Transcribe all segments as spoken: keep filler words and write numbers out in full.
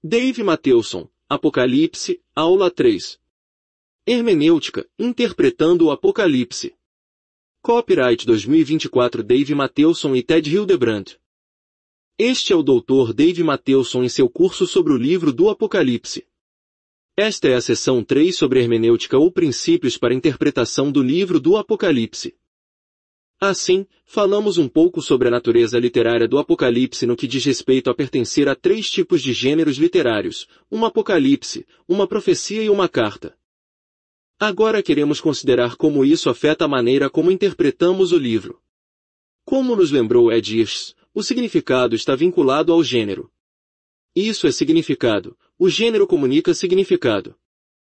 Dave Matthews, Apocalipse, Aula três. Hermenêutica, interpretando o Apocalipse. Copyright dois mil e vinte e quatro Dave Matthews e Ted Hildebrand. Este é o doutor Dave Matthews em seu curso sobre o livro do Apocalipse. Esta é a seção três sobre hermenêutica ou princípios para interpretação do livro do Apocalipse. Assim, falamos um pouco sobre a natureza literária do Apocalipse no que diz respeito a pertencer a três tipos de gêneros literários, um apocalipse, uma profecia e uma carta. Agora queremos considerar como isso afeta a maneira como interpretamos o livro. Como nos lembrou Ed Hirsch, o significado está vinculado ao gênero. Isso é significado, o gênero comunica significado.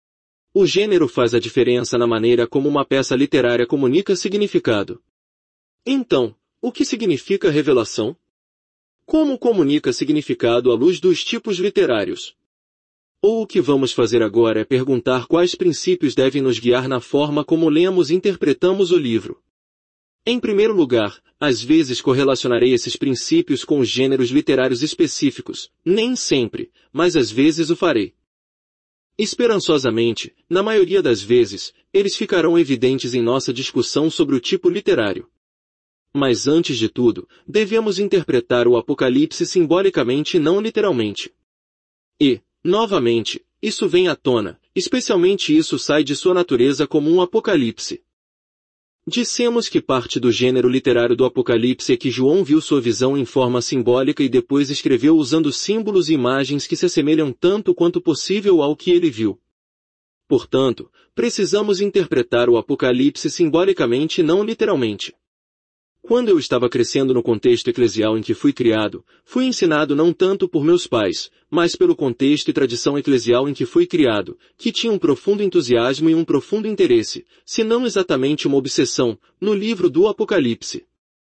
O gênero faz a diferença na maneira como uma peça literária comunica significado. Então, o que significa revelação? Como comunica significado à luz dos tipos literários? Ou o que vamos fazer agora é perguntar quais princípios devem nos guiar na forma como lemos e interpretamos o livro. Em primeiro lugar, às vezes correlacionarei esses princípios com os gêneros literários específicos, nem sempre, mas às vezes o farei. Esperançosamente, na maioria das vezes, eles ficarão evidentes em nossa discussão sobre o tipo literário. Mas antes de tudo, devemos interpretar o Apocalipse simbolicamente e não literalmente. E, novamente, isso vem à tona, especialmente isso sai de sua natureza como um apocalipse. Dissemos que parte do gênero literário do Apocalipse é que João viu sua visão em forma simbólica e depois escreveu usando símbolos e imagens que se assemelham tanto quanto possível ao que ele viu. Portanto, precisamos interpretar o Apocalipse simbolicamente e não literalmente. Quando eu estava crescendo no contexto eclesial em que fui criado, fui ensinado não tanto por meus pais, mas pelo contexto e tradição eclesial em que fui criado, que tinha um profundo entusiasmo e um profundo interesse, se não exatamente uma obsessão, no livro do Apocalipse.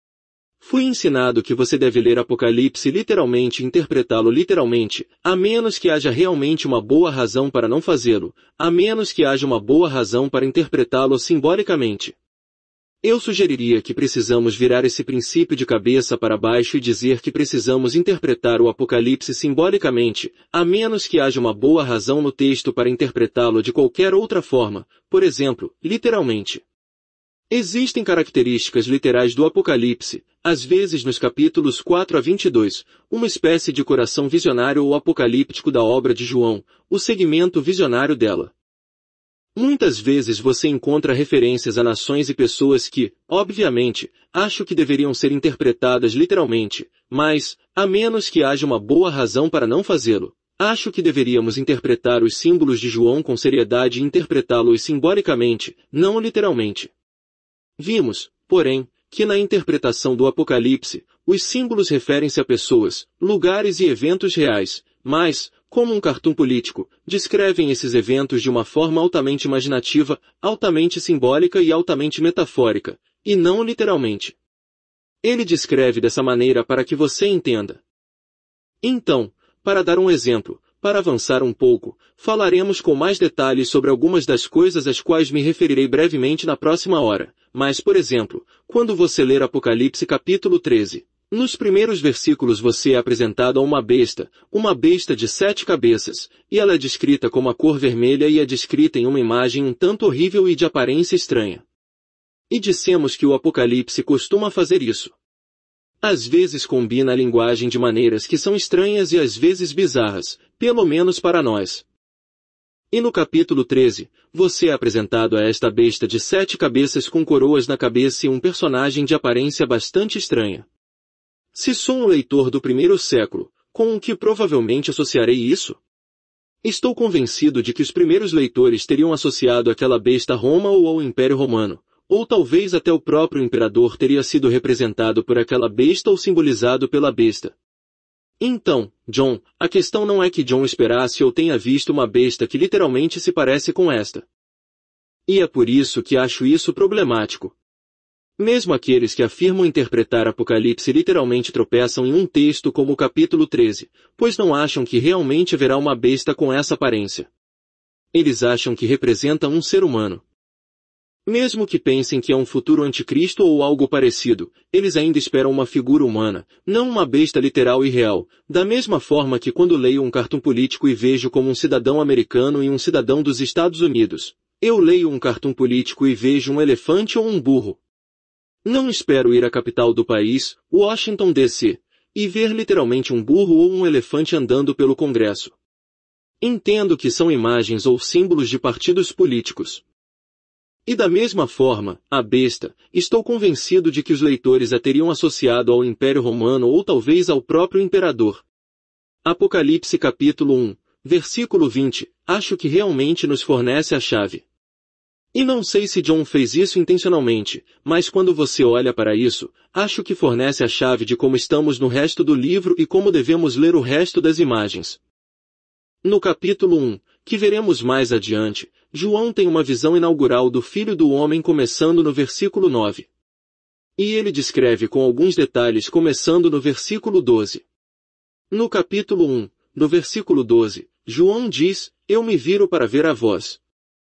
Fui ensinado que você deve ler Apocalipse literalmente e interpretá-lo literalmente, a menos que haja realmente uma boa razão para não fazê-lo, a menos que haja uma boa razão para interpretá-lo simbolicamente. Eu sugeriria que precisamos virar esse princípio de cabeça para baixo e dizer que precisamos interpretar o Apocalipse simbolicamente, a menos que haja uma boa razão no texto para interpretá-lo de qualquer outra forma, por exemplo, literalmente. Existem características literais do Apocalipse, às vezes nos capítulos quatro a vinte e dois, uma espécie de coração visionário ou apocalíptico da obra de João, o segmento visionário dela. Muitas vezes você encontra referências a nações e pessoas que, obviamente, acho que deveriam ser interpretadas literalmente, mas, a menos que haja uma boa razão para não fazê-lo, acho que deveríamos interpretar os símbolos de João com seriedade e interpretá-los simbolicamente, não literalmente. Vimos, porém, que na interpretação do Apocalipse, os símbolos referem-se a pessoas, lugares e eventos reais, mas, como um cartoon político, descrevem esses eventos de uma forma altamente imaginativa, altamente simbólica e altamente metafórica, e não literalmente. Ele descreve dessa maneira para que você entenda. Então, para dar um exemplo, para avançar um pouco, falaremos com mais detalhes sobre algumas das coisas às quais me referirei brevemente na próxima hora, mas por exemplo, quando você ler Apocalipse capítulo treze, nos primeiros versículos você é apresentado a uma besta, uma besta de sete cabeças, e ela é descrita como a cor vermelha e é descrita em uma imagem um tanto horrível e de aparência estranha. E dissemos que o Apocalipse costuma fazer isso. Às vezes combina a linguagem de maneiras que são estranhas e às vezes bizarras, pelo menos para nós. E no capítulo treze, você é apresentado a esta besta de sete cabeças com coroas na cabeça e um personagem de aparência bastante estranha. Se sou um leitor do primeiro século, com o que provavelmente associarei isso? Estou convencido de que os primeiros leitores teriam associado aquela besta a Roma ou ao Império Romano, ou talvez até o próprio imperador teria sido representado por aquela besta ou simbolizado pela besta. Então, John, a questão não é que John esperasse ou tenha visto uma besta que literalmente se parece com esta. E é por isso que acho isso problemático. Mesmo aqueles que afirmam interpretar Apocalipse literalmente tropeçam em um texto como o capítulo treze, pois não acham que realmente haverá uma besta com essa aparência. Eles acham que representa um ser humano. Mesmo que pensem que é um futuro anticristo ou algo parecido, eles ainda esperam uma figura humana, não uma besta literal e real, da mesma forma que quando leio um cartoon político e vejo como um cidadão americano e um cidadão dos Estados Unidos, eu leio um cartoon político e vejo um elefante ou um burro. Não espero ir à capital do país, Washington D C, e ver literalmente um burro ou um elefante andando pelo Congresso. Entendo que são imagens ou símbolos de partidos políticos. E da mesma forma, a besta, estou convencido de que os leitores a teriam associado ao Império Romano ou talvez ao próprio imperador. Apocalipse capítulo um, versículo vinte, acho que realmente nos fornece a chave. E não sei se John fez isso intencionalmente, mas quando você olha para isso, acho que fornece a chave de como estamos no resto do livro e como devemos ler o resto das imagens. No capítulo um, que veremos mais adiante, João tem uma visão inaugural do Filho do Homem começando no versículo nove. E ele descreve com alguns detalhes começando no versículo doze. No capítulo um, no versículo doze, João diz, eu me viro para ver a voz.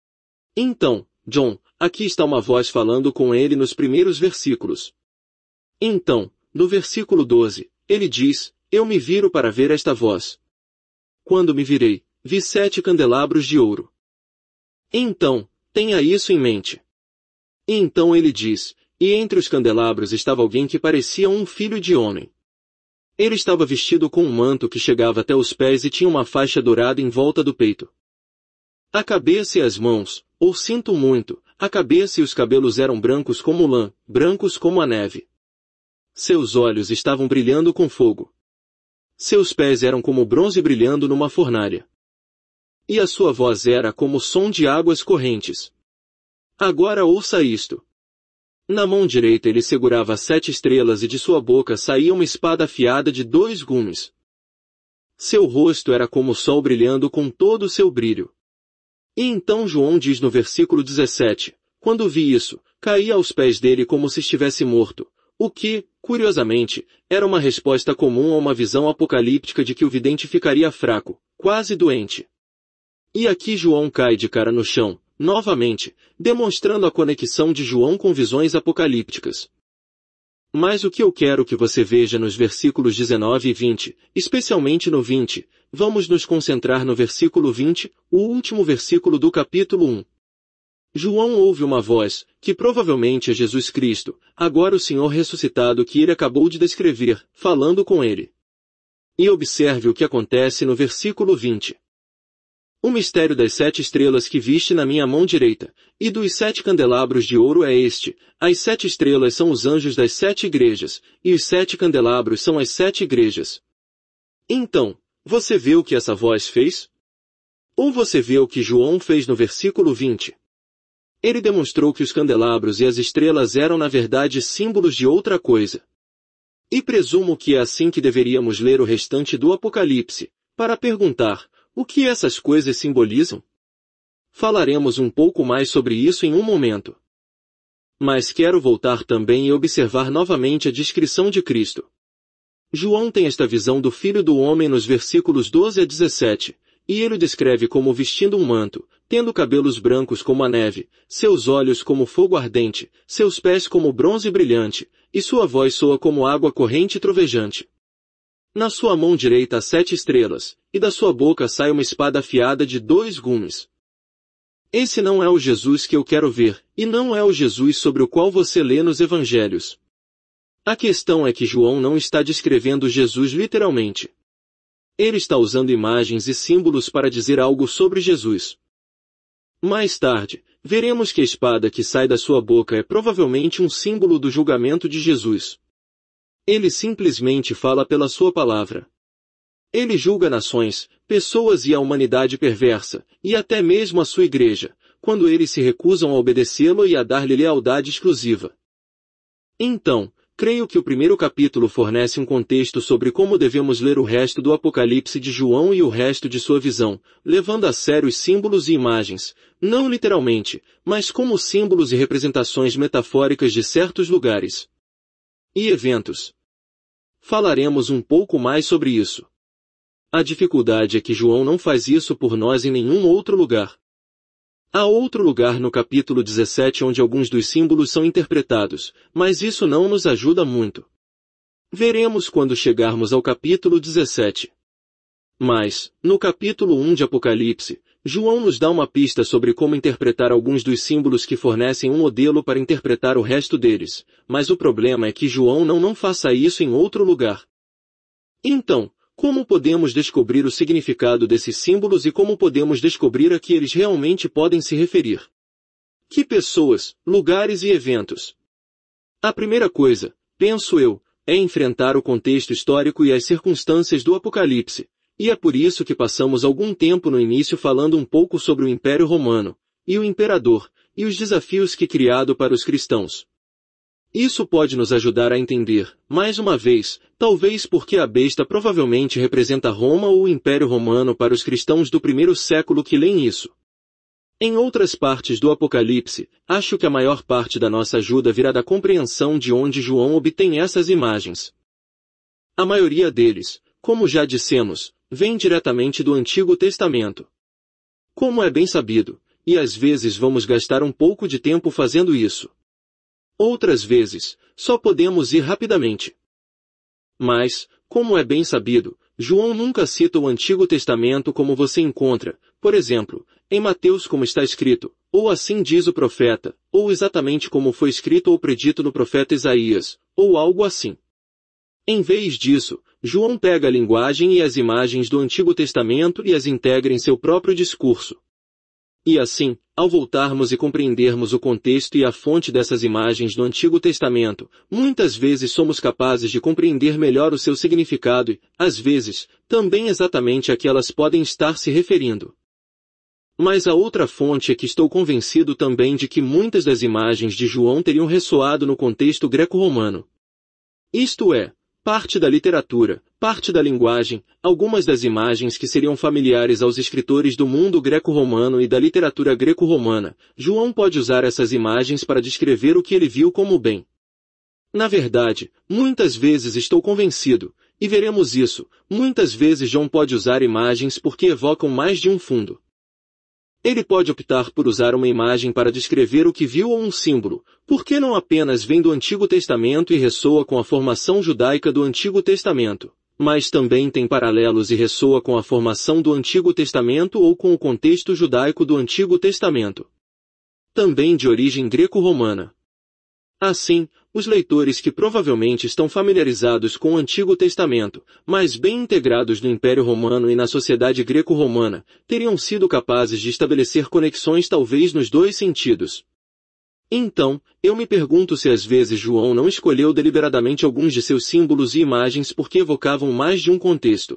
Então, John, aqui está uma voz falando com ele nos primeiros versículos. Então, no versículo doze, ele diz, eu me viro para ver esta voz. Quando me virei, vi sete candelabros de ouro. Então, tenha isso em mente. E então ele diz, e entre os candelabros estava alguém que parecia um filho de homem. Ele estava vestido com um manto que chegava até os pés e tinha uma faixa dourada em volta do peito. A cabeça e as mãos, ou sinto muito, a cabeça e os cabelos eram brancos como lã, brancos como a neve. Seus olhos estavam brilhando com fogo. Seus pés eram como bronze brilhando numa fornalha. E a sua voz era como o som de águas correntes. Agora ouça isto. Na mão direita ele segurava sete estrelas e de sua boca saía uma espada afiada de dois gumes. Seu rosto era como o sol brilhando com todo o seu brilho. E então João diz no versículo dezessete, quando vi isso, caí aos pés dele como se estivesse morto, o que, curiosamente, era uma resposta comum a uma visão apocalíptica de que o vidente ficaria fraco, quase doente. E aqui João cai de cara no chão, novamente, demonstrando a conexão de João com visões apocalípticas. Mas o que eu quero que você veja nos versículos dezenove e vinte, especialmente no vinte, vamos nos concentrar no versículo vinte, o último versículo do capítulo um. João ouve uma voz, que provavelmente é Jesus Cristo, agora o Senhor ressuscitado que ele acabou de descrever, falando com ele. E observe o que acontece no versículo vinte. O mistério das sete estrelas que viste na minha mão direita, e dos sete candelabros de ouro é este, as sete estrelas são os anjos das sete igrejas, e os sete candelabros são as sete igrejas. Então, você vê o que essa voz fez? Ou você vê o que João fez no versículo vinte? Ele demonstrou que os candelabros e as estrelas eram na verdade símbolos de outra coisa. E presumo que é assim que deveríamos ler o restante do Apocalipse, para perguntar, o que essas coisas simbolizam? Falaremos um pouco mais sobre isso em um momento. Mas quero voltar também e observar novamente a descrição de Cristo. João tem esta visão do Filho do Homem nos versículos doze a dezessete, e ele o descreve como vestindo um manto, tendo cabelos brancos como a neve, seus olhos como fogo ardente, seus pés como bronze brilhante, e sua voz soa como água corrente e trovejante. Na sua mão direita há sete estrelas, e da sua boca sai uma espada afiada de dois gumes. Esse não é o Jesus que eu quero ver, e não é o Jesus sobre o qual você lê nos evangelhos. A questão é que João não está descrevendo Jesus literalmente. Ele está usando imagens e símbolos para dizer algo sobre Jesus. Mais tarde, veremos que a espada que sai da sua boca é provavelmente um símbolo do julgamento de Jesus. Ele simplesmente fala pela sua palavra. Ele julga nações, pessoas e a humanidade perversa, e até mesmo a sua igreja, quando eles se recusam a obedecê-lo e a dar-lhe lealdade exclusiva. Então, creio que o primeiro capítulo fornece um contexto sobre como devemos ler o resto do Apocalipse de João e o resto de sua visão, levando a sério os símbolos e imagens, não literalmente, mas como símbolos e representações metafóricas de certos lugares e eventos. Falaremos um pouco mais sobre isso. A dificuldade é que João não faz isso por nós em nenhum outro lugar. Há outro lugar no capítulo dezessete onde alguns dos símbolos são interpretados, mas isso não nos ajuda muito. Veremos quando chegarmos ao capítulo dezessete. Mas, no capítulo um de Apocalipse, João nos dá uma pista sobre como interpretar alguns dos símbolos que fornecem um modelo para interpretar o resto deles, mas o problema é que João não não faça isso em outro lugar. Então, como podemos descobrir o significado desses símbolos e como podemos descobrir a que eles realmente podem se referir? Que pessoas, lugares e eventos? A primeira coisa, penso eu, é enfrentar o contexto histórico e as circunstâncias do Apocalipse, e é por isso que passamos algum tempo no início falando um pouco sobre o Império Romano, e o Imperador, e os desafios que criado para os cristãos. Isso pode nos ajudar a entender, mais uma vez, talvez porque a besta provavelmente representa Roma ou o Império Romano para os cristãos do primeiro século que leem isso. Em outras partes do Apocalipse, acho que a maior parte da nossa ajuda virá da compreensão de onde João obtém essas imagens. A maioria deles, como já dissemos, vem diretamente do Antigo Testamento. Como é bem sabido, e às vezes vamos gastar um pouco de tempo fazendo isso. Outras vezes, só podemos ir rapidamente. Mas, como é bem sabido, João nunca cita o Antigo Testamento como você encontra, por exemplo, em Mateus como está escrito, ou assim diz o profeta, ou exatamente como foi escrito ou predito no profeta Isaías, ou algo assim. Em vez disso, João pega a linguagem e as imagens do Antigo Testamento e as integra em seu próprio discurso. E assim, ao voltarmos e compreendermos o contexto e a fonte dessas imagens do Antigo Testamento, muitas vezes somos capazes de compreender melhor o seu significado e, às vezes, também exatamente a que elas podem estar se referindo. Mas a outra fonte é que estou convencido também de que muitas das imagens de João teriam ressoado no contexto greco-romano. Isto é, parte da literatura, parte da linguagem, algumas das imagens que seriam familiares aos escritores do mundo greco-romano e da literatura greco-romana, João pode usar essas imagens para descrever o que ele viu como bem. Na verdade, muitas vezes estou convencido, e veremos isso, muitas vezes João pode usar imagens porque evocam mais de um fundo. Ele pode optar por usar uma imagem para descrever o que viu ou um símbolo, porque não apenas vem do Antigo Testamento e ressoa com a formação judaica do Antigo Testamento, mas também tem paralelos e ressoa com a formação do Antigo Testamento ou com o contexto judaico do Antigo Testamento. Também de origem greco-romana. Assim, os leitores que provavelmente estão familiarizados com o Antigo Testamento, mas bem integrados no Império Romano e na sociedade greco-romana, teriam sido capazes de estabelecer conexões talvez nos dois sentidos. Então, eu me pergunto se às vezes João não escolheu deliberadamente alguns de seus símbolos e imagens porque evocavam mais de um contexto.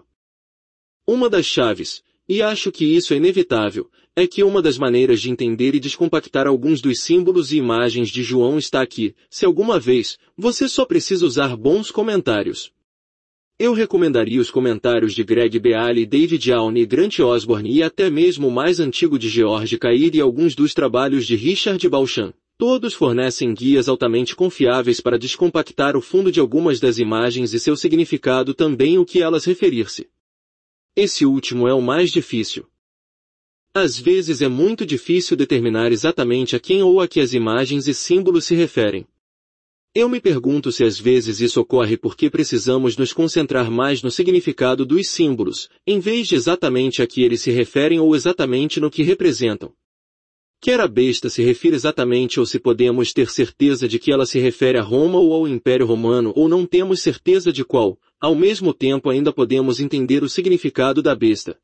Uma das chaves, e acho que isso é inevitável, é que uma das maneiras de entender e descompactar alguns dos símbolos e imagens de João está aqui, se alguma vez, você só precisa usar bons comentários. Eu recomendaria os comentários de Greg Beale, David Allen e Grant Osborne e até mesmo o mais antigo de George Cair e alguns dos trabalhos de Richard Beauchamp. Todos fornecem guias altamente confiáveis para descompactar o fundo de algumas das imagens e seu significado também o que elas referir-se. Esse último é o mais difícil. Às vezes é muito difícil determinar exatamente a quem ou a que as imagens e símbolos se referem. Eu me pergunto se às vezes isso ocorre porque precisamos nos concentrar mais no significado dos símbolos, em vez de exatamente a que eles se referem ou exatamente no que representam. Quer a besta se refira exatamente ou se podemos ter certeza de que ela se refere a Roma ou ao Império Romano ou não temos certeza de qual, ao mesmo tempo ainda podemos entender o significado da besta.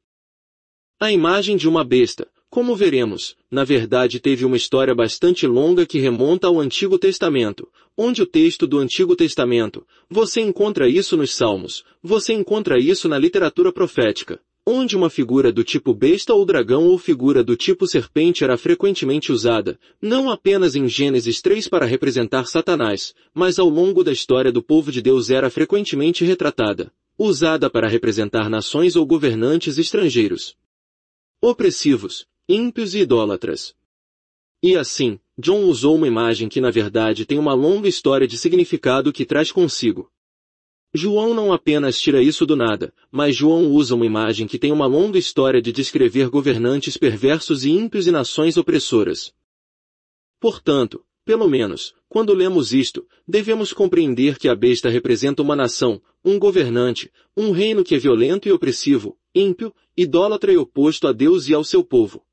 A imagem de uma besta, como veremos, na verdade teve uma história bastante longa que remonta ao Antigo Testamento, onde o texto do Antigo Testamento, você encontra isso nos Salmos, você encontra isso na literatura profética, onde uma figura do tipo besta ou dragão ou figura do tipo serpente era frequentemente usada, não apenas em Gênesis três para representar Satanás, mas ao longo da história do povo de Deus era frequentemente retratada, usada para representar nações ou governantes estrangeiros, opressivos, ímpios e idólatras. E assim, John usou uma imagem que na verdade tem uma longa história de significado que traz consigo. João não apenas tira isso do nada, mas João usa uma imagem que tem uma longa história de descrever governantes perversos e ímpios e nações opressoras. Portanto, pelo menos, quando lemos isto, devemos compreender que a besta representa uma nação, um governante, um reino que é violento e opressivo, ímpio, idólatra e oposto a Deus e ao seu povo.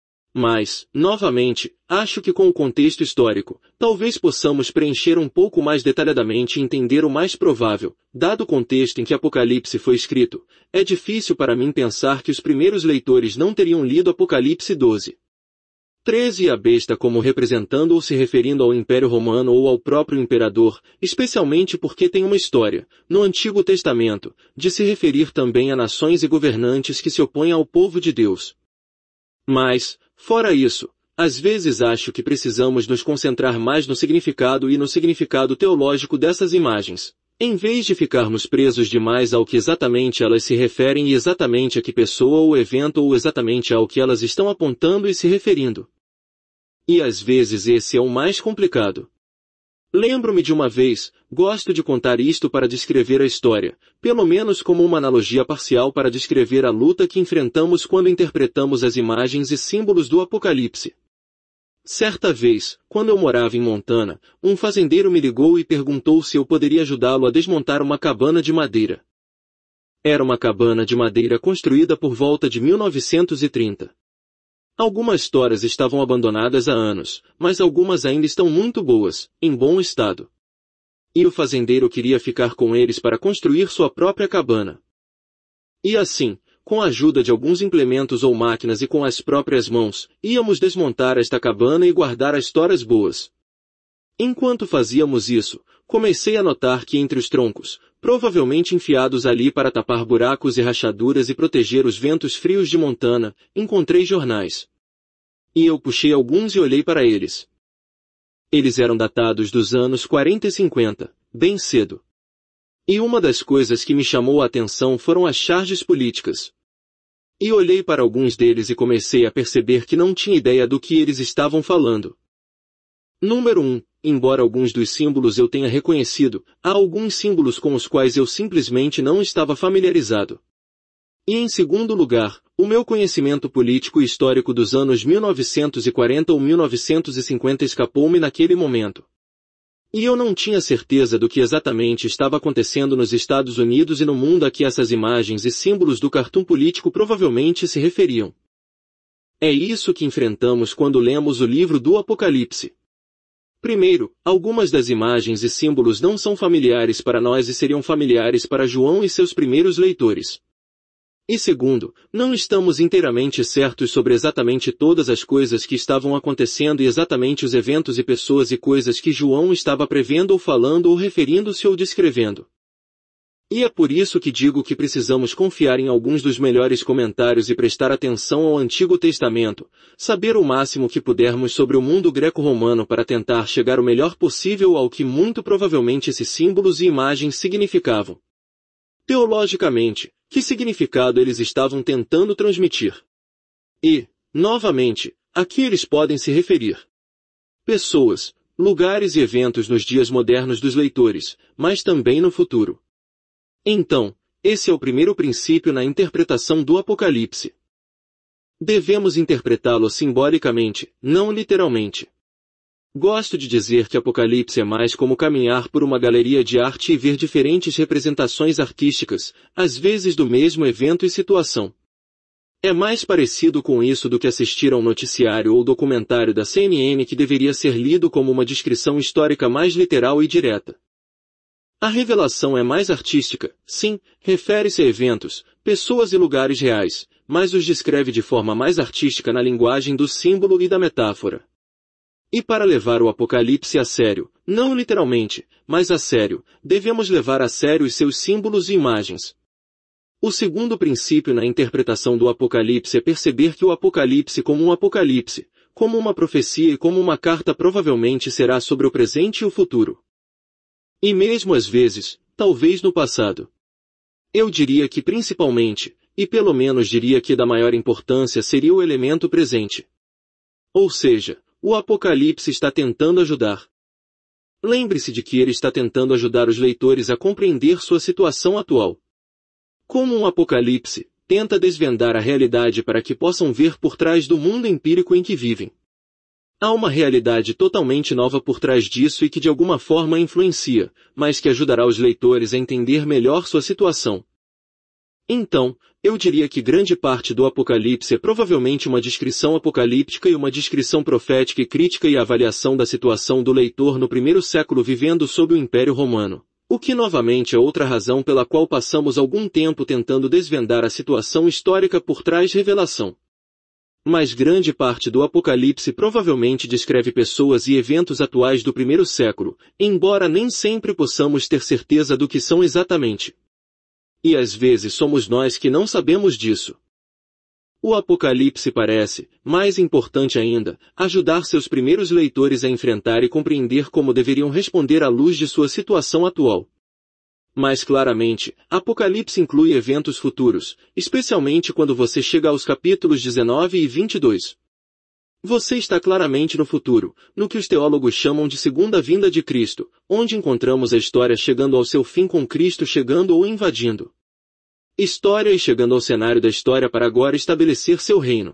Mas, novamente, acho que com o contexto histórico, talvez possamos preencher um pouco mais detalhadamente e entender o mais provável, dado o contexto em que Apocalipse foi escrito. É difícil para mim pensar que os primeiros leitores não teriam lido Apocalipse doze. treze e a besta como representando ou se referindo ao Império Romano ou ao próprio imperador, especialmente porque tem uma história, no Antigo Testamento, de se referir também a nações e governantes que se opõem ao povo de Deus. Mas, fora isso, às vezes acho que precisamos nos concentrar mais no significado e no significado teológico dessas imagens, em vez de ficarmos presos demais ao que exatamente elas se referem e exatamente a que pessoa ou evento ou exatamente ao que elas estão apontando e se referindo. E às vezes esse é o mais complicado. Lembro-me de uma vez, gosto de contar isto para descrever a história, pelo menos como uma analogia parcial para descrever a luta que enfrentamos quando interpretamos as imagens e símbolos do Apocalipse. Certa vez, quando eu morava em Montana, um fazendeiro me ligou e perguntou se eu poderia ajudá-lo a desmontar uma cabana de madeira. Era uma cabana de madeira construída por volta de mil novecentos e trinta. Algumas toras estavam abandonadas há anos, mas algumas ainda estão muito boas, em bom estado. E o fazendeiro queria ficar com eles para construir sua própria cabana. E assim, com a ajuda de alguns implementos ou máquinas e com as próprias mãos, íamos desmontar esta cabana e guardar as toras boas. Enquanto fazíamos isso, comecei a notar que entre os troncos, provavelmente enfiados ali para tapar buracos e rachaduras e proteger os ventos frios de Montana, encontrei jornais. E eu puxei alguns e olhei para eles. Eles eram datados dos anos quarenta e cinquenta, bem cedo. E uma das coisas que me chamou a atenção foram as charges políticas. E olhei para alguns deles e comecei a perceber que não tinha ideia do que eles estavam falando. Número um. Embora alguns dos símbolos eu tenha reconhecido, há alguns símbolos com os quais eu simplesmente não estava familiarizado. E em segundo lugar, o meu conhecimento político e histórico dos anos mil novecentos e quarenta ou mil novecentos e cinquenta escapou-me naquele momento. E eu não tinha certeza do que exatamente estava acontecendo nos Estados Unidos e no mundo a que essas imagens e símbolos do cartoon político provavelmente se referiam. É isso que enfrentamos quando lemos o livro do Apocalipse. Primeiro, algumas das imagens e símbolos não são familiares para nós e seriam familiares para João e seus primeiros leitores. E segundo, não estamos inteiramente certos sobre exatamente todas as coisas que estavam acontecendo e exatamente os eventos e pessoas e coisas que João estava prevendo ou falando ou referindo-se ou descrevendo. E é por isso que digo que precisamos confiar em alguns dos melhores comentários e prestar atenção ao Antigo Testamento, saber o máximo que pudermos sobre o mundo greco-romano para tentar chegar o melhor possível ao que muito provavelmente esses símbolos e imagens significavam. Teologicamente, que significado eles estavam tentando transmitir? E, novamente, a que eles podem se referir? Pessoas, lugares e eventos nos dias modernos dos leitores, mas também no futuro. Então, esse é o primeiro princípio na interpretação do Apocalipse. Devemos interpretá-lo simbolicamente, não literalmente. Gosto de dizer que Apocalipse é mais como caminhar por uma galeria de arte e ver diferentes representações artísticas, às vezes do mesmo evento e situação. É mais parecido com isso do que assistir a um noticiário ou documentário da C N N que deveria ser lido como uma descrição histórica mais literal e direta. A revelação é mais artística, sim, refere-se a eventos, pessoas e lugares reais, mas os descreve de forma mais artística na linguagem do símbolo e da metáfora. E para levar o Apocalipse a sério, não literalmente, mas a sério, devemos levar a sério os seus símbolos e imagens. O segundo princípio na interpretação do Apocalipse é perceber que o Apocalipse como um Apocalipse, como uma profecia e como uma carta provavelmente será sobre o presente e o futuro. E mesmo às vezes, talvez no passado. Eu diria que principalmente, e pelo menos diria que da maior importância seria o elemento presente. Ou seja, o Apocalipse está tentando ajudar. lembre-se de que ele está tentando ajudar os leitores a compreender sua situação atual. Como um apocalipse, tenta desvendar a realidade para que possam ver por trás do mundo empírico em que vivem. Há uma realidade totalmente nova por trás disso e que de alguma forma influencia, mas que ajudará os leitores a entender melhor sua situação. Então, eu diria que grande parte do Apocalipse é provavelmente uma descrição apocalíptica e uma descrição profética e crítica e avaliação da situação do leitor no primeiro século vivendo sob o Império Romano. O que novamente é outra razão pela qual passamos algum tempo tentando desvendar a situação histórica por trás da revelação. Mas grande parte do Apocalipse provavelmente descreve pessoas e eventos atuais do primeiro século, embora nem sempre possamos ter certeza do que são exatamente. E às vezes somos nós que não sabemos disso. O Apocalipse parece, mais importante ainda, ajudar seus primeiros leitores a enfrentar e compreender como deveriam responder à luz de sua situação atual. Mas claramente, Apocalipse inclui eventos futuros, especialmente quando você chega aos capítulos dezenove e vinte e dois. Você está claramente no futuro, no que os teólogos chamam de segunda vinda de Cristo, onde encontramos a história chegando ao seu fim com Cristo chegando ou invadindo. História e chegando ao cenário da história para agora estabelecer seu reino.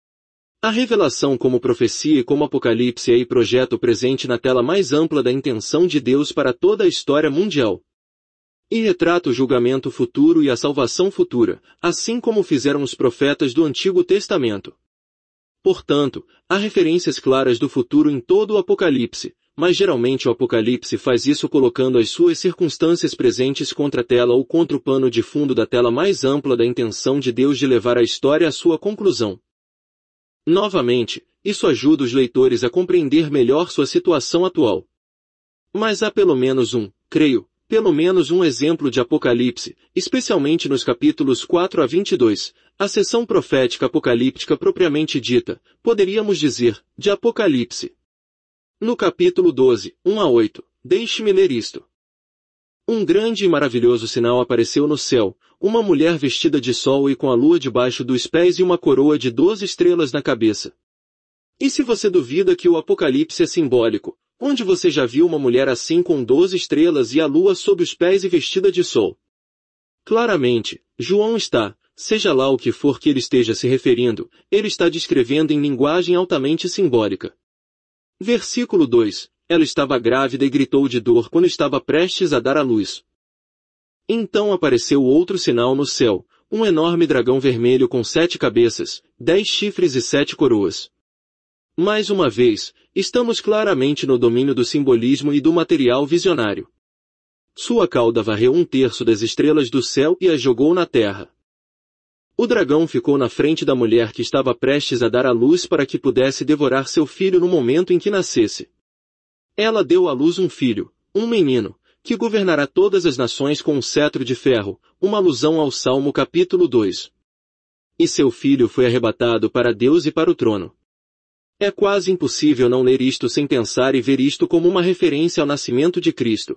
A revelação como profecia e como Apocalipse aí projeta o presente na tela mais ampla da intenção de Deus para toda a história mundial. E retrata o julgamento futuro e a salvação futura, assim como fizeram os profetas do Antigo Testamento. Portanto, há referências claras do futuro em todo o Apocalipse, mas geralmente o Apocalipse faz isso colocando as suas circunstâncias presentes contra a tela ou contra o pano de fundo da tela mais ampla da intenção de Deus de levar a história à sua conclusão. Novamente, isso ajuda os leitores a compreender melhor sua situação atual. Mas há pelo menos um, creio, pelo menos um exemplo de Apocalipse, especialmente nos capítulos quatro a vinte e dois, a seção profética apocalíptica propriamente dita, poderíamos dizer, de Apocalipse. No capítulo doze, um a oito, deixe-me ler isto. Um grande e maravilhoso sinal apareceu no céu, uma mulher vestida de sol e com a lua debaixo dos pés e uma coroa de doze estrelas na cabeça. E se você duvida que o Apocalipse é simbólico, onde você já viu uma mulher assim com doze estrelas e a lua sob os pés e vestida de sol? Claramente, João está, seja lá o que for que ele esteja se referindo, ele está descrevendo em linguagem altamente simbólica. Versículo dois. Ela estava grávida e gritou de dor quando estava prestes a dar à luz. Então apareceu outro sinal no céu, um enorme dragão vermelho com sete cabeças, dez chifres e sete coroas. Mais uma vez, estamos claramente no domínio do simbolismo e do material visionário. Sua cauda varreu um terço das estrelas do céu e as jogou na terra. O dragão ficou na frente da mulher que estava prestes a dar à luz para que pudesse devorar seu filho no momento em que nascesse. Ela deu à luz um filho, um menino, que governará todas as nações com um cetro de ferro, uma alusão ao Salmo capítulo dois. E seu filho foi arrebatado para Deus e para o trono. É quase impossível não ler isto sem pensar e ver isto como uma referência ao nascimento de Cristo.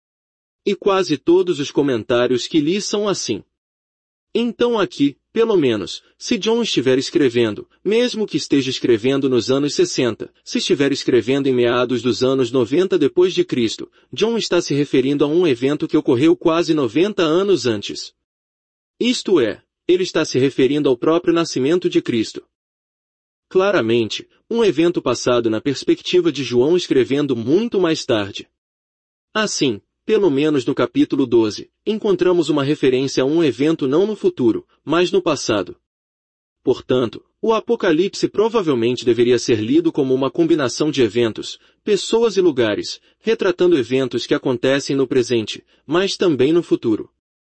E quase todos os comentários que li são assim. Então aqui, pelo menos, se John estiver escrevendo, mesmo que esteja escrevendo nos anos sessenta, se estiver escrevendo em meados dos anos noventa depois de Cristo, John está se referindo a um evento que ocorreu quase noventa anos antes. Isto é, ele está se referindo ao próprio nascimento de Cristo. Claramente, um evento passado na perspectiva de João escrevendo muito mais tarde. Assim, pelo menos no capítulo doze, encontramos uma referência a um evento não no futuro, mas no passado. Portanto, o Apocalipse provavelmente deveria ser lido como uma combinação de eventos, pessoas e lugares, retratando eventos que acontecem no presente, mas também no futuro.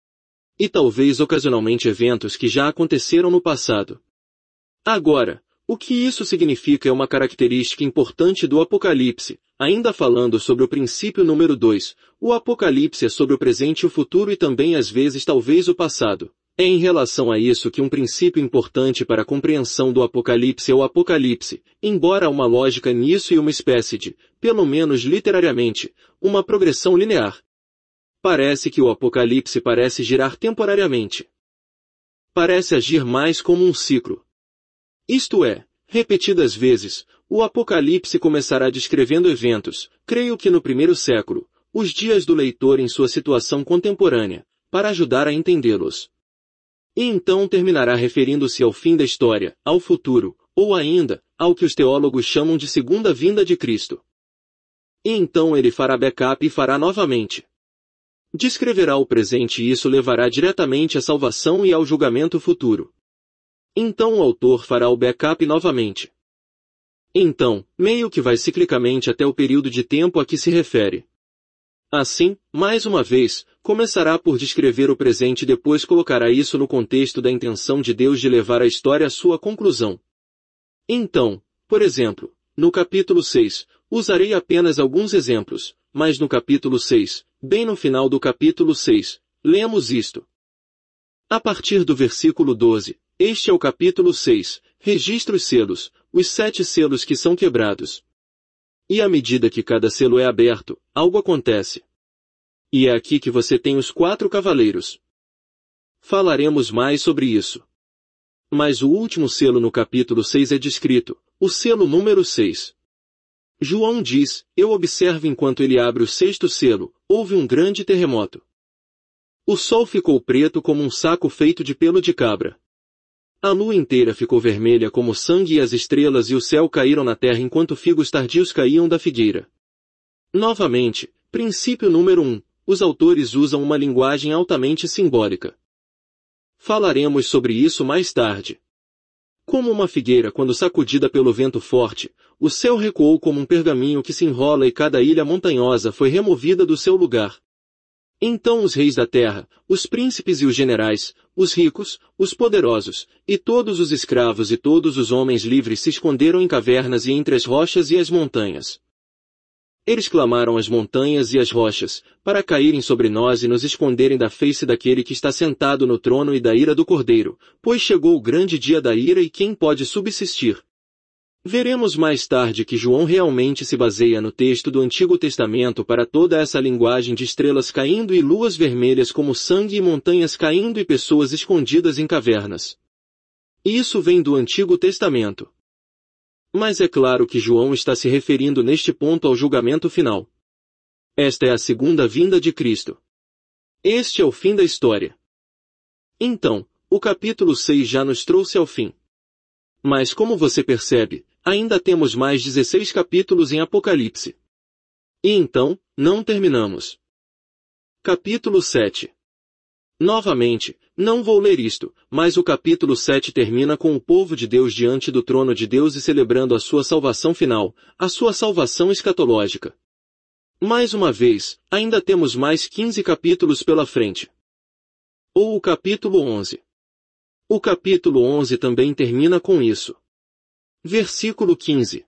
E talvez ocasionalmente eventos que já aconteceram no passado. Agora, o que isso significa é uma característica importante do Apocalipse. Ainda falando sobre o princípio número dois, o Apocalipse é sobre o presente e o futuro e também às vezes talvez o passado. É em relação a isso que um princípio importante para a compreensão do Apocalipse é o Apocalipse, embora há uma lógica nisso e uma espécie de, pelo menos literariamente, uma progressão linear. Parece que o Apocalipse parece girar temporariamente. Parece agir mais como um ciclo. Isto é, repetidas vezes, o Apocalipse começará descrevendo eventos, creio que no primeiro século, os dias do leitor em sua situação contemporânea, para ajudar a entendê-los. E então terminará referindo-se ao fim da história, ao futuro, ou ainda, ao que os teólogos chamam de segunda vinda de Cristo. E então ele fará backup e fará novamente. Descreverá o presente e isso levará diretamente à salvação e ao julgamento futuro. Então o autor fará o backup novamente. Então, meio que vai ciclicamente até o período de tempo a que se refere. Assim, mais uma vez, começará por descrever o presente e depois colocará isso no contexto da intenção de Deus de levar a história à sua conclusão. Então, por exemplo, no capítulo seis, usarei apenas alguns exemplos, mas no capítulo seis, bem no final do capítulo seis, lemos isto. A partir do versículo doze, este é o capítulo seis, registra os selos, os sete selos que são quebrados. E à medida que cada selo é aberto, algo acontece. E é aqui que você tem os quatro cavaleiros. Falaremos mais sobre isso. Mas o último selo no capítulo seis é descrito, o selo número seis. João diz, eu observo enquanto ele abre o sexto selo, houve um grande terremoto. O sol ficou preto como um saco feito de pelo de cabra. A lua inteira ficou vermelha como sangue e as estrelas e o céu caíram na terra enquanto figos tardios caíam da figueira. Novamente, princípio número um, os autores usam uma linguagem altamente simbólica. Falaremos sobre isso mais tarde. Como uma figueira quando sacudida pelo vento forte, o céu recuou como um pergaminho que se enrola e cada ilha montanhosa foi removida do seu lugar. Então os reis da terra, os príncipes e os generais, os ricos, os poderosos, e todos os escravos e todos os homens livres se esconderam em cavernas e entre as rochas e as montanhas. Eles clamaram às montanhas e às rochas, para caírem sobre nós e nos esconderem da face daquele que está sentado no trono e da ira do Cordeiro, pois chegou o grande dia da ira e quem pode subsistir? Veremos mais tarde que João realmente se baseia no texto do Antigo Testamento para toda essa linguagem de estrelas caindo e luas vermelhas como sangue e montanhas caindo e pessoas escondidas em cavernas. Isso vem do Antigo Testamento. Mas é claro que João está se referindo neste ponto ao julgamento final. Esta é a segunda vinda de Cristo. Este é o fim da história. Então, o capítulo seis já nos trouxe ao fim. Mas como você percebe, ainda temos mais dezesseis capítulos em Apocalipse. E então, não terminamos. Capítulo sete. Novamente, não vou ler isto, mas o capítulo sete termina com o povo de Deus diante do trono de Deus e celebrando a sua salvação final, a sua salvação escatológica. Mais uma vez, ainda temos mais quinze capítulos pela frente. Ou o capítulo onze. O capítulo onze também termina com isso. Versículo quinze.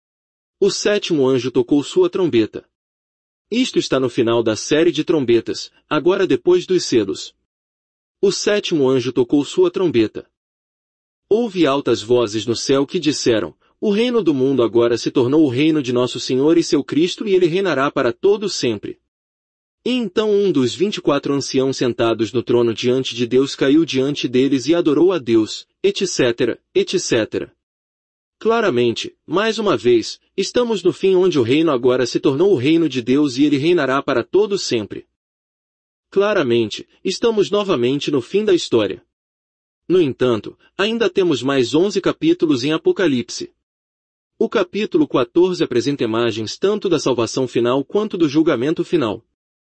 O sétimo anjo tocou sua trombeta. Isto está no final da série de trombetas, agora depois dos selos. O sétimo anjo tocou sua trombeta. Houve altas vozes no céu que disseram, o reino do mundo agora se tornou o reino de nosso Senhor e seu Cristo e ele reinará para todo sempre. E então um dos vinte e quatro anciãos sentados no trono diante de Deus caiu diante deles e adorou a Deus, etc, etcétera. Claramente, mais uma vez, estamos no fim onde o reino agora se tornou o reino de Deus e ele reinará para todo sempre. Claramente, estamos novamente no fim da história. No entanto, ainda temos mais onze capítulos em Apocalipse. O capítulo quatorze apresenta imagens tanto da salvação final quanto do julgamento final.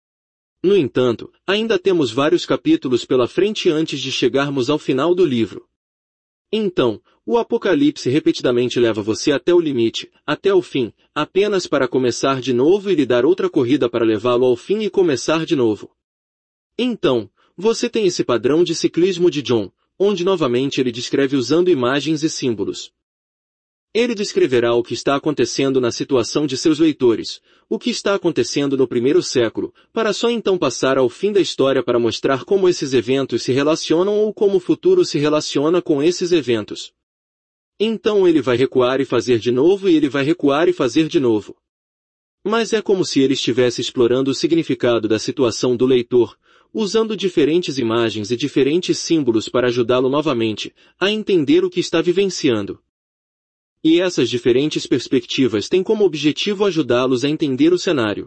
No entanto, ainda temos vários capítulos pela frente antes de chegarmos ao final do livro. Então, o Apocalipse repetidamente leva você até o limite, até o fim, apenas para começar de novo e lhe dar outra corrida para levá-lo ao fim e começar de novo. Então, você tem esse padrão de ciclismo de John, onde novamente ele descreve usando imagens e símbolos. Ele descreverá o que está acontecendo na situação de seus leitores, o que está acontecendo no primeiro século, para só então passar ao fim da história para mostrar como esses eventos se relacionam ou como o futuro se relaciona com esses eventos. Então ele vai recuar e fazer de novo e ele vai recuar e fazer de novo. Mas é como se ele estivesse explorando o significado da situação do leitor, usando diferentes imagens e diferentes símbolos para ajudá-lo novamente a entender o que está vivenciando. E essas diferentes perspectivas têm como objetivo ajudá-los a entender o cenário.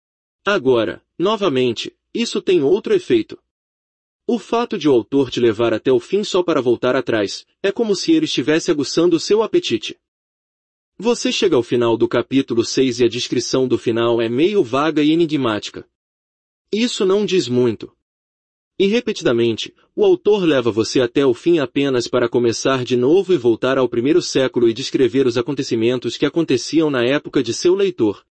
Agora, novamente, isso tem outro efeito. O fato de o autor te levar até o fim só para voltar atrás, é como se ele estivesse aguçando o seu apetite. Você chega ao final do capítulo seis e a descrição do final é meio vaga e enigmática. Isso não diz muito. E repetidamente, o autor leva você até o fim apenas para começar de novo e voltar ao primeiro século e descrever os acontecimentos que aconteciam na época de seu leitor.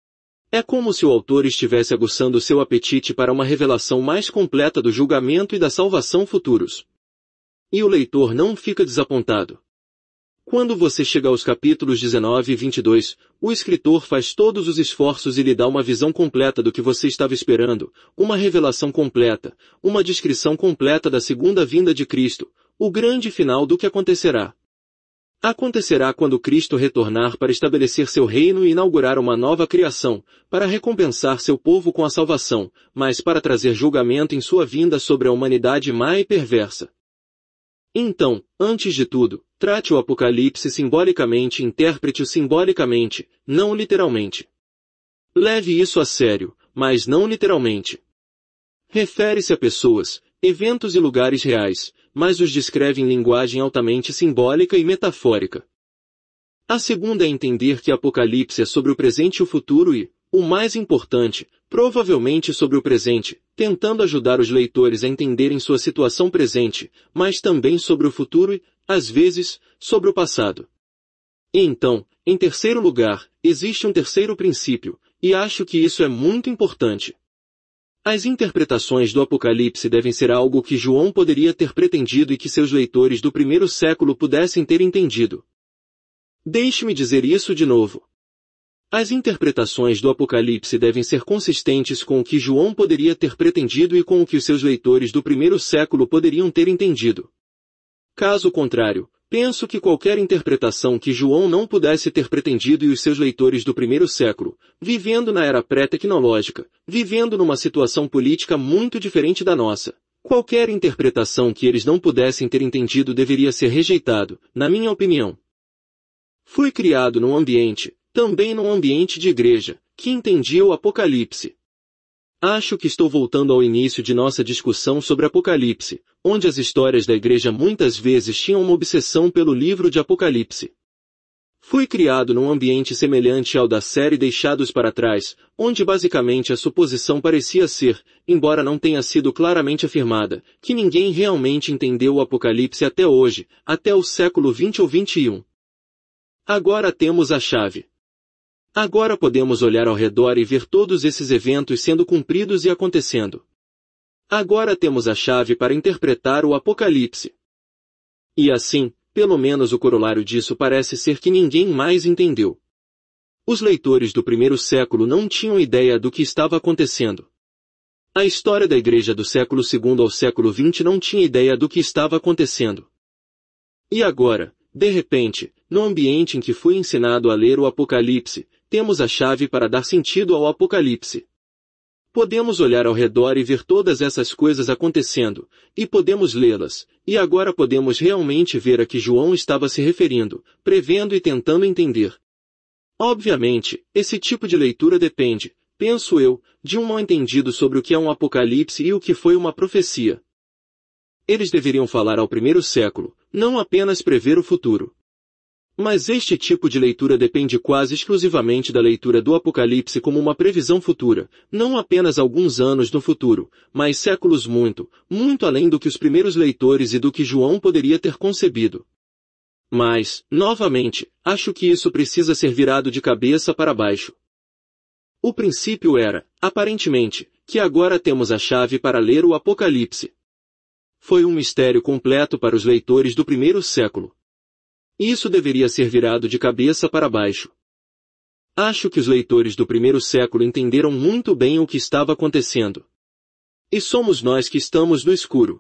É como se o autor estivesse aguçando seu apetite para uma revelação mais completa do julgamento e da salvação futuros. E o leitor não fica desapontado. Quando você chega aos capítulos dezenove e vinte e dois, o escritor faz todos os esforços e lhe dá uma visão completa do que você estava esperando, uma revelação completa, uma descrição completa da segunda vinda de Cristo, o grande final do que acontecerá. Acontecerá quando Cristo retornar para estabelecer seu reino e inaugurar uma nova criação, para recompensar seu povo com a salvação, mas para trazer julgamento em sua vinda sobre a humanidade má e perversa. Então, antes de tudo, trate o Apocalipse simbolicamente e interprete-o simbolicamente, não literalmente. Leve isso a sério, mas não literalmente. Refere-se a pessoas, eventos e lugares reais, mas os descreve em linguagem altamente simbólica e metafórica. A segunda é entender que Apocalipse é sobre o presente e o futuro e, o mais importante, provavelmente sobre o presente, tentando ajudar os leitores a entenderem sua situação presente, mas também sobre o futuro e, às vezes, sobre o passado. E então, em terceiro lugar, existe um terceiro princípio, e acho que isso é muito importante. As interpretações do Apocalipse devem ser algo que João poderia ter pretendido e que seus leitores do primeiro século pudessem ter entendido. Deixe-me dizer isso de novo. As interpretações do Apocalipse devem ser consistentes com o que João poderia ter pretendido e com o que os seus leitores do primeiro século poderiam ter entendido. Caso contrário, penso que qualquer interpretação que João não pudesse ter pretendido e os seus leitores do primeiro século, vivendo na era pré-tecnológica, vivendo numa situação política muito diferente da nossa, qualquer interpretação que eles não pudessem ter entendido deveria ser rejeitado, na minha opinião. Fui criado num ambiente, também num ambiente de igreja, que entendia o Apocalipse. Acho que estou voltando ao início de nossa discussão sobre Apocalipse, onde as histórias da igreja muitas vezes tinham uma obsessão pelo livro de Apocalipse. Fui criado num ambiente semelhante ao da série Deixados para Trás, onde basicamente a suposição parecia ser, embora não tenha sido claramente afirmada, que ninguém realmente entendeu o Apocalipse até hoje, até o século vinte ou vinte e um. Agora temos a chave. Agora podemos olhar ao redor e ver todos esses eventos sendo cumpridos e acontecendo. Agora temos a chave para interpretar o Apocalipse. E assim, pelo menos o corolário disso parece ser que ninguém mais entendeu. Os leitores do primeiro século não tinham ideia do que estava acontecendo. A história da igreja do século segundo ao século vinte não tinha ideia do que estava acontecendo. E agora, de repente, no ambiente em que fui ensinado a ler o Apocalipse, temos a chave para dar sentido ao Apocalipse. Podemos olhar ao redor e ver todas essas coisas acontecendo, e podemos lê-las, e agora podemos realmente ver a que João estava se referindo, prevendo e tentando entender. Obviamente, esse tipo de leitura depende, penso eu, de um mal-entendido sobre o que é um Apocalipse e o que foi uma profecia. Eles deveriam falar ao primeiro século, não apenas prever o futuro. Mas este tipo de leitura depende quase exclusivamente da leitura do Apocalipse como uma previsão futura, não apenas alguns anos no futuro, mas séculos muito, muito além do que os primeiros leitores e do que João poderia ter concebido. Mas, novamente, acho que isso precisa ser virado de cabeça para baixo. O princípio era, aparentemente, que agora temos a chave para ler o Apocalipse. Foi um mistério completo para os leitores do primeiro século. Isso deveria ser virado de cabeça para baixo. Acho que os leitores do primeiro século entenderam muito bem o que estava acontecendo. E somos nós que estamos no escuro.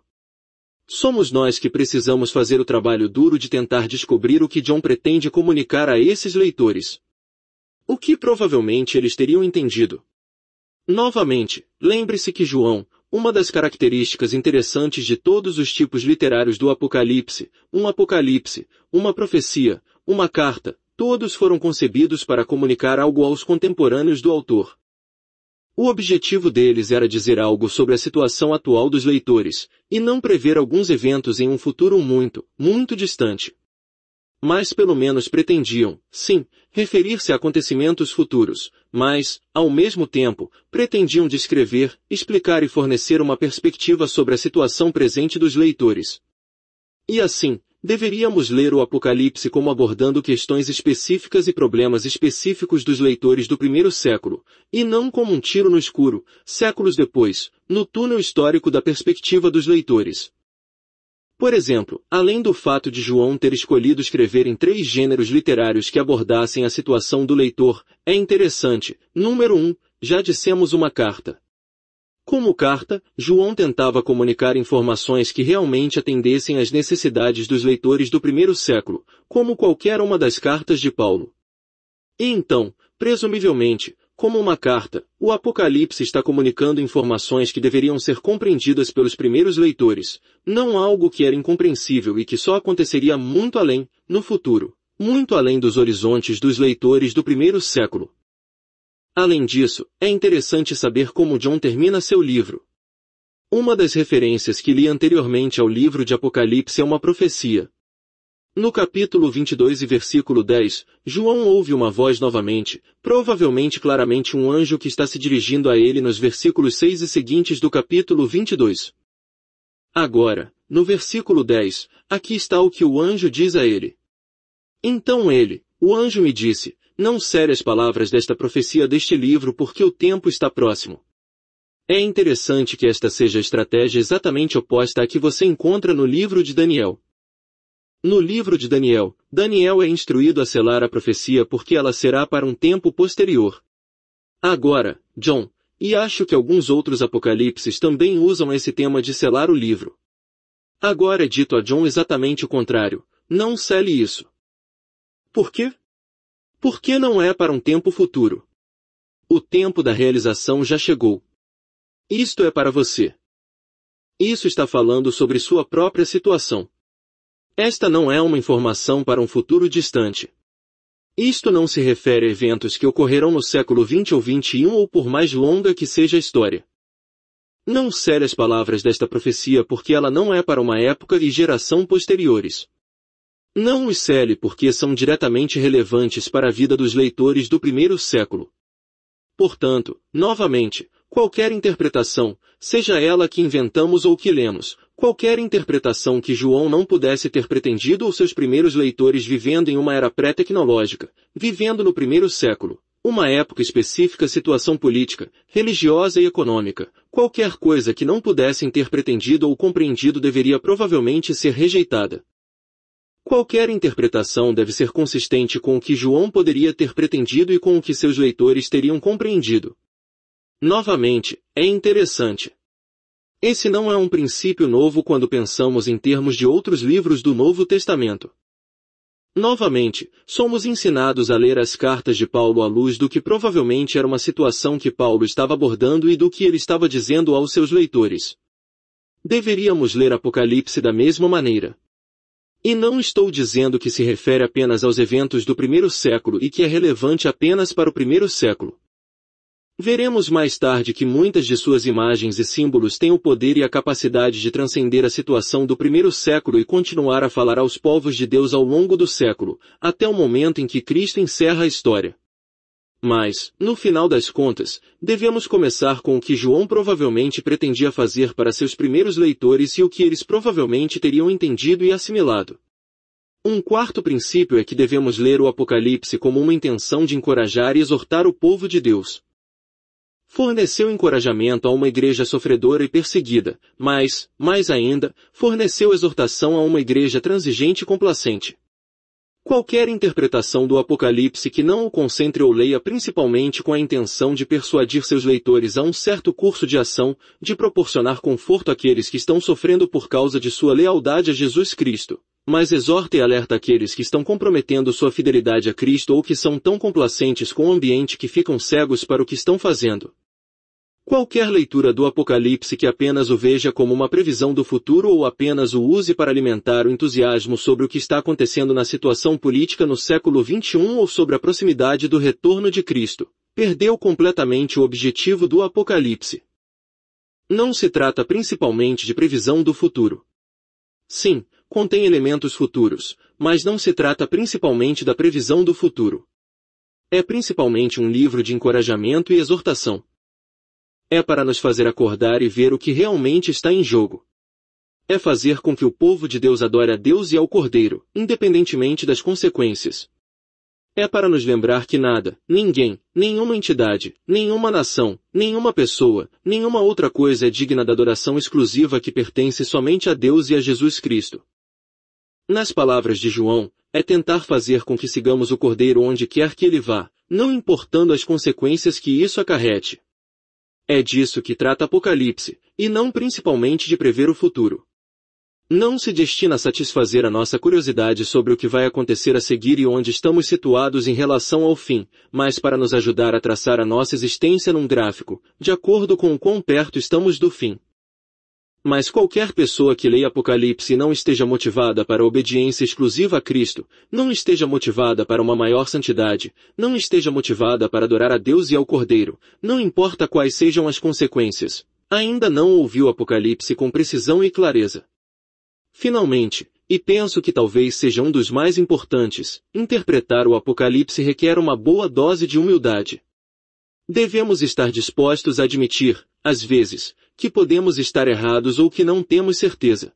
Somos nós que precisamos fazer o trabalho duro de tentar descobrir o que John pretende comunicar a esses leitores. O que provavelmente eles teriam entendido. Novamente, lembre-se que João, uma das características interessantes de todos os tipos literários do Apocalipse, um apocalipse, uma profecia, uma carta, todos foram concebidos para comunicar algo aos contemporâneos do autor. O objetivo deles era dizer algo sobre a situação atual dos leitores, e não prever alguns eventos em um futuro muito, muito distante. Mas pelo menos pretendiam, sim, referir-se a acontecimentos futuros, mas, ao mesmo tempo, pretendiam descrever, explicar e fornecer uma perspectiva sobre a situação presente dos leitores. E assim, deveríamos ler o Apocalipse como abordando questões específicas e problemas específicos dos leitores do primeiro século, e não como um tiro no escuro, séculos depois, no túnel histórico da perspectiva dos leitores. Por exemplo, além do fato de João ter escolhido escrever em três gêneros literários que abordassem a situação do leitor, é interessante, número um, já dissemos uma carta. Como carta, João tentava comunicar informações que realmente atendessem às necessidades dos leitores do primeiro século, como qualquer uma das cartas de Paulo. E então, presumivelmente, como uma carta, o Apocalipse está comunicando informações que deveriam ser compreendidas pelos primeiros leitores, não algo que era incompreensível e que só aconteceria muito além, no futuro, muito além dos horizontes dos leitores do primeiro século. Além disso, é interessante saber como John termina seu livro. Uma das referências que li anteriormente ao livro de Apocalipse é uma profecia. No capítulo vinte e dois e versículo dez, João ouve uma voz novamente, provavelmente claramente um anjo que está se dirigindo a ele nos versículos seis e seguintes do capítulo vinte e dois. Agora, no versículo dez, aqui está o que o anjo diz a ele. Então ele, o anjo me disse, não cere as palavras desta profecia deste livro porque o tempo está próximo. É interessante que esta seja a estratégia exatamente oposta à que você encontra no livro de Daniel. No livro de Daniel, Daniel é instruído a selar a profecia porque ela será para um tempo posterior. Agora, John, e acho que alguns outros apocalipses também usam esse tema de selar o livro. Agora é dito a John exatamente o contrário, não cele isso. Por quê? Porque não é para um tempo futuro. O tempo da realização já chegou. Isto é para você. Isso está falando sobre sua própria situação. Esta não é uma informação para um futuro distante. Isto não se refere a eventos que ocorrerão no século vinte ou vinte e um ou por mais longa que seja a história. Não cele as palavras desta profecia porque ela não é para uma época e geração posteriores. Não os cele porque são diretamente relevantes para a vida dos leitores do primeiro século. Portanto, novamente, qualquer interpretação, seja ela que inventamos ou que lemos, qualquer interpretação que João não pudesse ter pretendido ou seus primeiros leitores vivendo em uma era pré-tecnológica, vivendo no primeiro século, uma época específica situação política, religiosa e econômica, qualquer coisa que não pudessem ter pretendido ou compreendido deveria provavelmente ser rejeitada. Qualquer interpretação deve ser consistente com o que João poderia ter pretendido e com o que seus leitores teriam compreendido. Novamente, é interessante. Esse não é um princípio novo quando pensamos em termos de outros livros do Novo Testamento. Novamente, somos ensinados a ler as cartas de Paulo à luz do que provavelmente era uma situação que Paulo estava abordando e do que ele estava dizendo aos seus leitores. Deveríamos ler Apocalipse da mesma maneira. E não estou dizendo que se refere apenas aos eventos do primeiro século e que é relevante apenas para o primeiro século. Veremos mais tarde que muitas de suas imagens e símbolos têm o poder e a capacidade de transcender a situação do primeiro século e continuar a falar aos povos de Deus ao longo do século, até o momento em que Cristo encerra a história. Mas, no final das contas, devemos começar com o que João provavelmente pretendia fazer para seus primeiros leitores e o que eles provavelmente teriam entendido e assimilado. Um quarto princípio é que devemos ler o Apocalipse como uma intenção de encorajar e exortar o povo de Deus. Forneceu encorajamento a uma igreja sofredora e perseguida, mas, mais ainda, forneceu exortação a uma igreja transigente e complacente. Qualquer interpretação do Apocalipse que não o concentre ou leia principalmente com a intenção de persuadir seus leitores a um certo curso de ação, de proporcionar conforto àqueles que estão sofrendo por causa de sua lealdade a Jesus Cristo, mas exorta e alerta aqueles que estão comprometendo sua fidelidade a Cristo ou que são tão complacentes com o ambiente que ficam cegos para o que estão fazendo. Qualquer leitura do Apocalipse que apenas o veja como uma previsão do futuro ou apenas o use para alimentar o entusiasmo sobre o que está acontecendo na situação política no século vinte e um ou sobre a proximidade do retorno de Cristo, perdeu completamente o objetivo do Apocalipse. Não se trata principalmente de previsão do futuro. Sim, contém elementos futuros, mas não se trata principalmente da previsão do futuro. É principalmente um livro de encorajamento e exortação. É para nos fazer acordar e ver o que realmente está em jogo. É fazer com que o povo de Deus adore a Deus e ao Cordeiro, independentemente das consequências. É para nos lembrar que nada, ninguém, nenhuma entidade, nenhuma nação, nenhuma pessoa, nenhuma outra coisa é digna da adoração exclusiva que pertence somente a Deus e a Jesus Cristo. Nas palavras de João, é tentar fazer com que sigamos o Cordeiro onde quer que ele vá, não importando as consequências que isso acarrete. É disso que trata Apocalipse, e não principalmente de prever o futuro. Não se destina a satisfazer a nossa curiosidade sobre o que vai acontecer a seguir e onde estamos situados em relação ao fim, mas para nos ajudar a traçar a nossa existência num gráfico, de acordo com o quão perto estamos do fim. Mas qualquer pessoa que leia Apocalipse e não esteja motivada para a obediência exclusiva a Cristo, não esteja motivada para uma maior santidade, não esteja motivada para adorar a Deus e ao Cordeiro, não importa quais sejam as consequências, ainda não ouviu Apocalipse com precisão e clareza. Finalmente, e penso que talvez seja um dos mais importantes, interpretar o Apocalipse requer uma boa dose de humildade. Devemos estar dispostos a admitir, às vezes, que podemos estar errados ou que não temos certeza.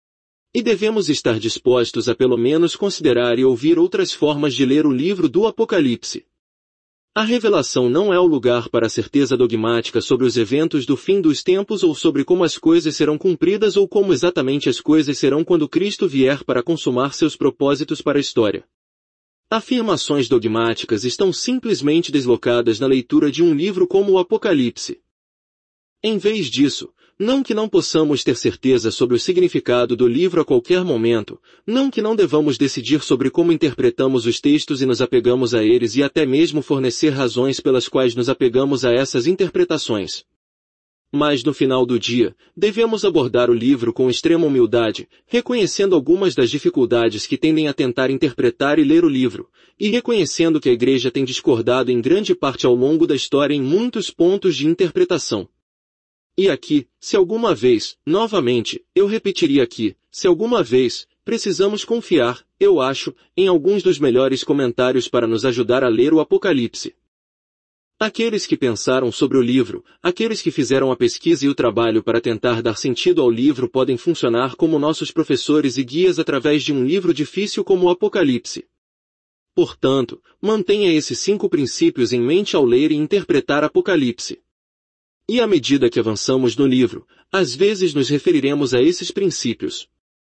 E devemos estar dispostos a pelo menos considerar e ouvir outras formas de ler o livro do Apocalipse. A revelação não é o lugar para a certeza dogmática sobre os eventos do fim dos tempos ou sobre como as coisas serão cumpridas ou como exatamente as coisas serão quando Cristo vier para consumar seus propósitos para a história. Afirmações dogmáticas estão simplesmente deslocadas na leitura de um livro como o Apocalipse. Em vez disso, não que não possamos ter certeza sobre o significado do livro a qualquer momento, não que não devamos decidir sobre como interpretamos os textos e nos apegamos a eles e até mesmo fornecer razões pelas quais nos apegamos a essas interpretações. Mas no final do dia, devemos abordar o livro com extrema humildade, reconhecendo algumas das dificuldades que tendem a tentar interpretar e ler o livro, e reconhecendo que a Igreja tem discordado em grande parte ao longo da história em muitos pontos de interpretação. E aqui, se alguma vez, novamente, eu repetiria aqui, se alguma vez, precisamos confiar, eu acho, em alguns dos melhores comentários para nos ajudar a ler o Apocalipse. Aqueles que pensaram sobre o livro, aqueles que fizeram a pesquisa e o trabalho para tentar dar sentido ao livro podem funcionar como nossos professores e guias através de um livro difícil como o Apocalipse. Portanto, mantenha esses cinco princípios em mente ao ler e interpretar Apocalipse. E à medida que avançamos no livro, às vezes nos referiremos a esses princípios.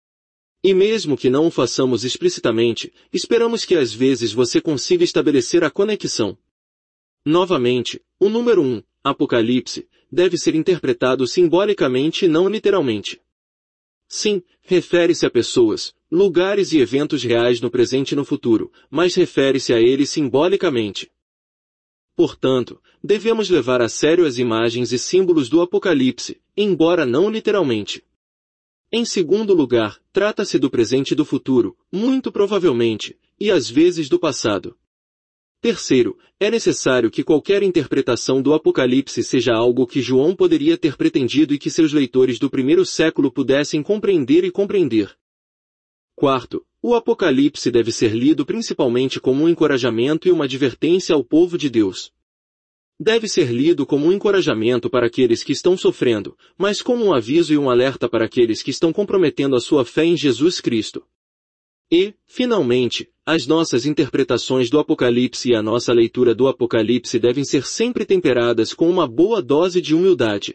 E mesmo que não o façamos explicitamente, esperamos que às vezes você consiga estabelecer a conexão. Novamente, o número um, Apocalipse, deve ser interpretado simbolicamente e não literalmente. Sim, refere-se a pessoas, lugares e eventos reais no presente e no futuro, mas refere-se a eles simbolicamente. Portanto, devemos levar a sério as imagens e símbolos do Apocalipse, embora não literalmente. Em segundo lugar, trata-se do presente e do futuro, muito provavelmente, e às vezes do passado. Terceiro, é necessário que qualquer interpretação do Apocalipse seja algo que João poderia ter pretendido e que seus leitores do primeiro século pudessem compreender e compreender. Quarto, o Apocalipse deve ser lido principalmente como um encorajamento e uma advertência ao povo de Deus. Deve ser lido como um encorajamento para aqueles que estão sofrendo, mas como um aviso e um alerta para aqueles que estão comprometendo a sua fé em Jesus Cristo. E, finalmente, as nossas interpretações do Apocalipse e a nossa leitura do Apocalipse devem ser sempre temperadas com uma boa dose de humildade.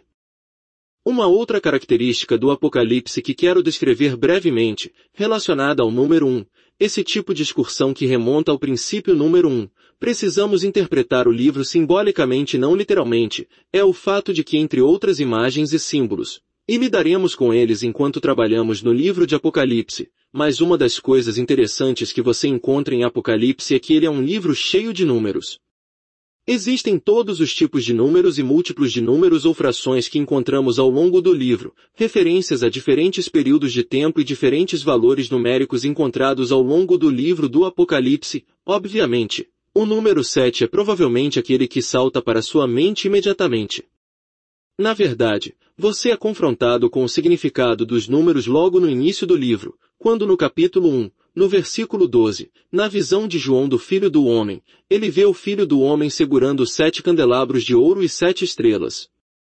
Uma outra característica do Apocalipse que quero descrever brevemente, relacionada ao número um, esse tipo de excursão que remonta ao princípio número um, precisamos interpretar o livro simbolicamente e não literalmente, é o fato de que entre outras imagens e símbolos, e lidaremos com eles enquanto trabalhamos no livro de Apocalipse, mas uma das coisas interessantes que você encontra em Apocalipse é que ele é um livro cheio de números. Existem todos os tipos de números e múltiplos de números ou frações que encontramos ao longo do livro, referências a diferentes períodos de tempo e diferentes valores numéricos encontrados ao longo do livro do Apocalipse. Obviamente, o número sete é provavelmente aquele que salta para sua mente imediatamente. Na verdade, você é confrontado com o significado dos números logo no início do livro, quando no capítulo um, no versículo doze, na visão de João do Filho do Homem, ele vê o Filho do Homem segurando sete candelabros de ouro e sete estrelas.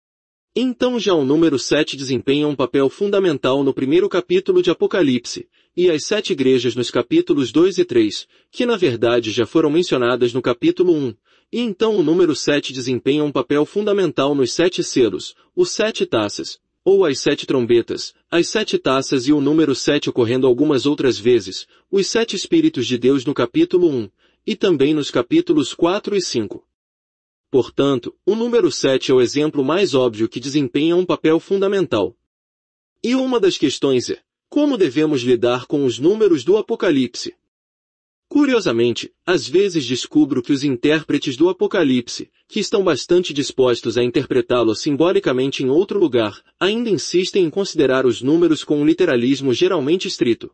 Então já o número sete desempenha um papel fundamental no primeiro capítulo de Apocalipse, e as sete igrejas nos capítulos dois e três, que na verdade já foram mencionadas no capítulo um, e então o número sete desempenha um papel fundamental nos sete selos, os sete taças, ou as sete trombetas, as sete taças e o número sete ocorrendo algumas outras vezes, os sete Espíritos de Deus no capítulo um, e também nos capítulos quatro e cinco. Portanto, o número sete é o exemplo mais óbvio que desempenha um papel fundamental. E uma das questões é, como devemos lidar com os números do Apocalipse? Curiosamente, às vezes descubro que os intérpretes do Apocalipse, que estão bastante dispostos a interpretá-lo simbolicamente em outro lugar, ainda insistem em considerar os números com um literalismo geralmente estrito.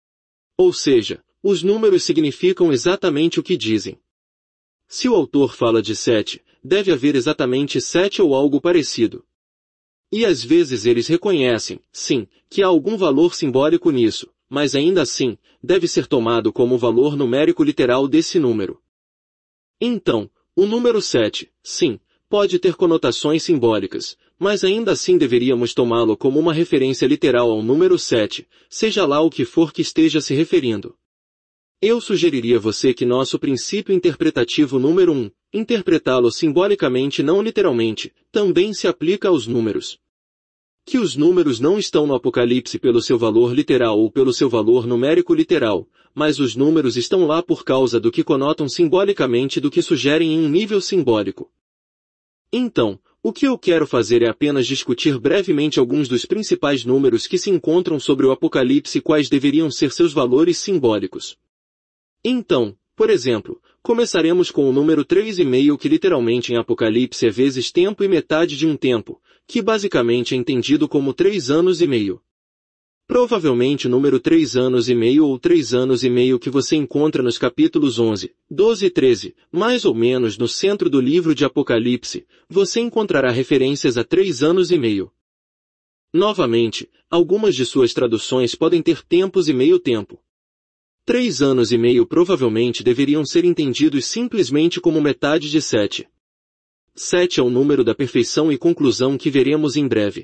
Ou seja, os números significam exatamente o que dizem. Se o autor fala de sete, deve haver exatamente sete ou algo parecido. E às vezes eles reconhecem, sim, que há algum valor simbólico nisso, mas ainda assim, deve ser tomado como o valor numérico literal desse número. Então, o número sete, sim, pode ter conotações simbólicas, mas ainda assim deveríamos tomá-lo como uma referência literal ao número sete, seja lá o que for que esteja se referindo. Eu sugeriria a você que nosso princípio interpretativo número um, interpretá-lo simbolicamente não literalmente, também se aplica aos números. Que os números não estão no Apocalipse pelo seu valor literal ou pelo seu valor numérico literal, mas os números estão lá por causa do que conotam simbolicamente e do que sugerem em um nível simbólico. Então, o que eu quero fazer é apenas discutir brevemente alguns dos principais números que se encontram sobre o Apocalipse e quais deveriam ser seus valores simbólicos. Então, por exemplo, começaremos com o número três e meio que literalmente em Apocalipse é vezes tempo e metade de um tempo, que basicamente é entendido como três anos e meio. Provavelmente o número três anos e meio ou três anos e meio que você encontra nos capítulos onze, doze e treze, mais ou menos no centro do livro de Apocalipse, você encontrará referências a três anos e meio. Novamente, algumas de suas traduções podem ter tempos e meio tempo. Três anos e meio provavelmente deveriam ser entendidos simplesmente como metade de sete. Sete é o número da perfeição e conclusão que veremos em breve.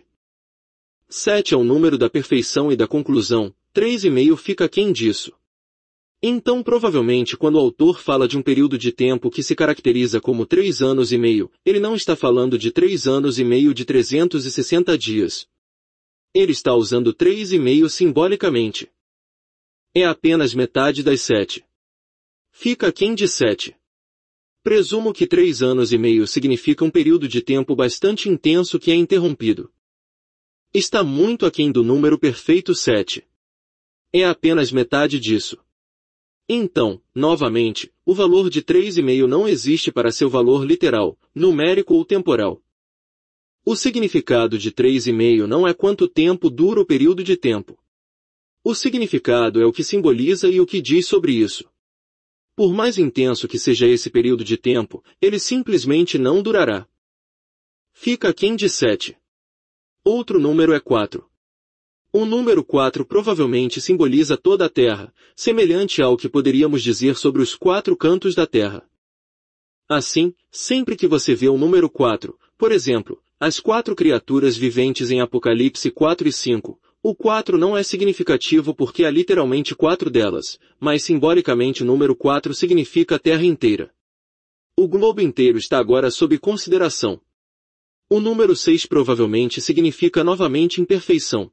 Sete é o número da perfeição e da conclusão, três e meio fica aquém disso. Então provavelmente quando o autor fala de um período de tempo que se caracteriza como três anos e meio, ele não está falando de três anos e meio de trezentos e sessenta dias. Ele está usando três e meio simbolicamente. É apenas metade das sete. Fica aquém de sete. Presumo que três anos e meio significa um período de tempo bastante intenso que é interrompido. Está muito aquém do número perfeito sete. É apenas metade disso. Então, novamente, o valor de três e meio não existe para seu valor literal, numérico ou temporal. O significado de três e meio não é quanto tempo dura o período de tempo. O significado é o que simboliza e o que diz sobre isso. Por mais intenso que seja esse período de tempo, ele simplesmente não durará. Fica aquém de sete. Outro número é quatro. O número quatro provavelmente simboliza toda a Terra, semelhante ao que poderíamos dizer sobre os quatro cantos da Terra. Assim, sempre que você vê o número quatro, por exemplo, as quatro criaturas viventes em Apocalipse quatro e cinco, o quatro não é significativo porque há literalmente quatro delas, mas simbolicamente o número quatro significa a Terra inteira. O globo inteiro está agora sob consideração. O número seis provavelmente significa novamente imperfeição.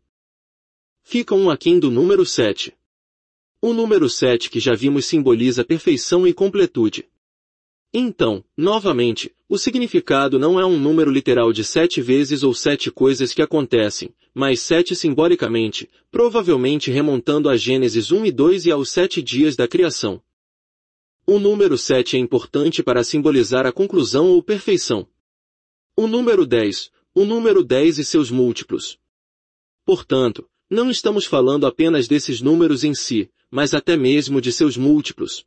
Fica um aquém do número sete. O número sete que já vimos simboliza perfeição e completude. Então, novamente, o significado não é um número literal de sete vezes ou sete coisas que acontecem, mas sete simbolicamente, provavelmente remontando a Gênesis um e dois e aos sete dias da criação. O número sete é importante para simbolizar a conclusão ou perfeição. O número dez, o número dez e seus múltiplos. Portanto, não estamos falando apenas desses números em si, mas até mesmo de seus múltiplos.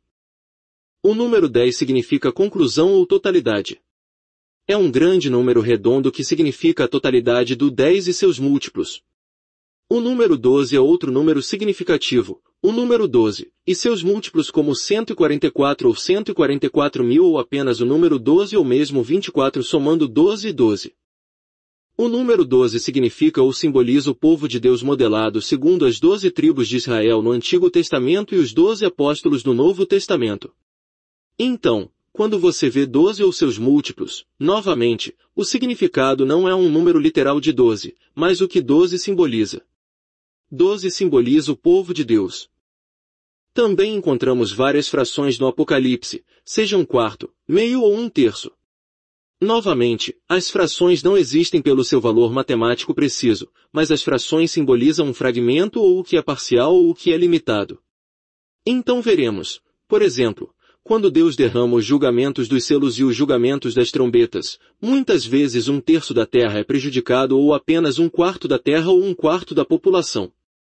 O número dez significa conclusão ou totalidade. É um grande número redondo que significa a totalidade do dez e seus múltiplos. O número doze é outro número significativo, o número doze, e seus múltiplos como cento e quarenta e quatro ou cento e quarenta e quatro mil ou apenas o número doze ou mesmo vinte e quatro somando doze e doze. O número doze significa ou simboliza o povo de Deus modelado segundo as doze tribos de Israel no Antigo Testamento e os doze apóstolos do Novo Testamento. Então, quando você vê doze ou seus múltiplos, novamente, o significado não é um número literal de doze, mas o que doze simboliza. doze simboliza o povo de Deus. Também encontramos várias frações no Apocalipse, seja um quarto, meio ou um terço. Novamente, as frações não existem pelo seu valor matemático preciso, mas as frações simbolizam um fragmento ou o que é parcial ou o que é limitado. Então veremos, por exemplo, quando Deus derrama os julgamentos dos selos e os julgamentos das trombetas, muitas vezes um terço da terra é prejudicado ou apenas um quarto da terra ou um quarto da população.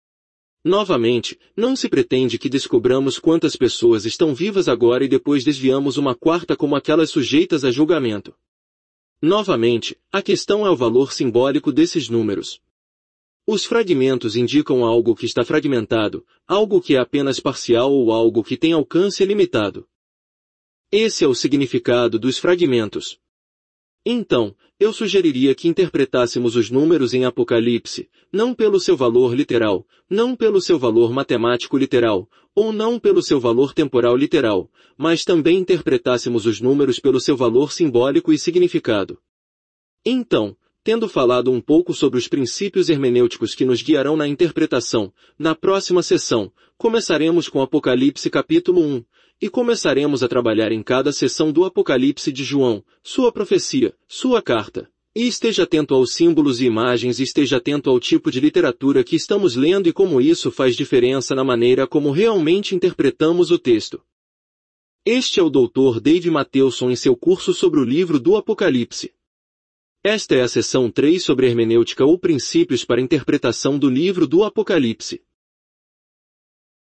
Novamente, não se pretende que descobramos quantas pessoas estão vivas agora e depois desviamos uma quarta como aquelas sujeitas a julgamento. Novamente, a questão é o valor simbólico desses números. Os fragmentos indicam algo que está fragmentado, algo que é apenas parcial ou algo que tem alcance limitado. Esse é o significado dos fragmentos. Então, eu sugeriria que interpretássemos os números em Apocalipse, não pelo seu valor literal, não pelo seu valor matemático literal, ou não pelo seu valor temporal literal, mas também interpretássemos os números pelo seu valor simbólico e significado. Então, tendo falado um pouco sobre os princípios hermenêuticos que nos guiarão na interpretação, na próxima sessão, começaremos com Apocalipse capítulo um, e começaremos a trabalhar em cada sessão do Apocalipse de João, sua profecia, sua carta. E esteja atento aos símbolos e imagens e esteja atento ao tipo de literatura que estamos lendo e como isso faz diferença na maneira como realmente interpretamos o texto. Este é o doutor Dave Matthewson em seu curso sobre o livro do Apocalipse. Esta é a sessão três sobre hermenêutica ou princípios para interpretação do livro do Apocalipse.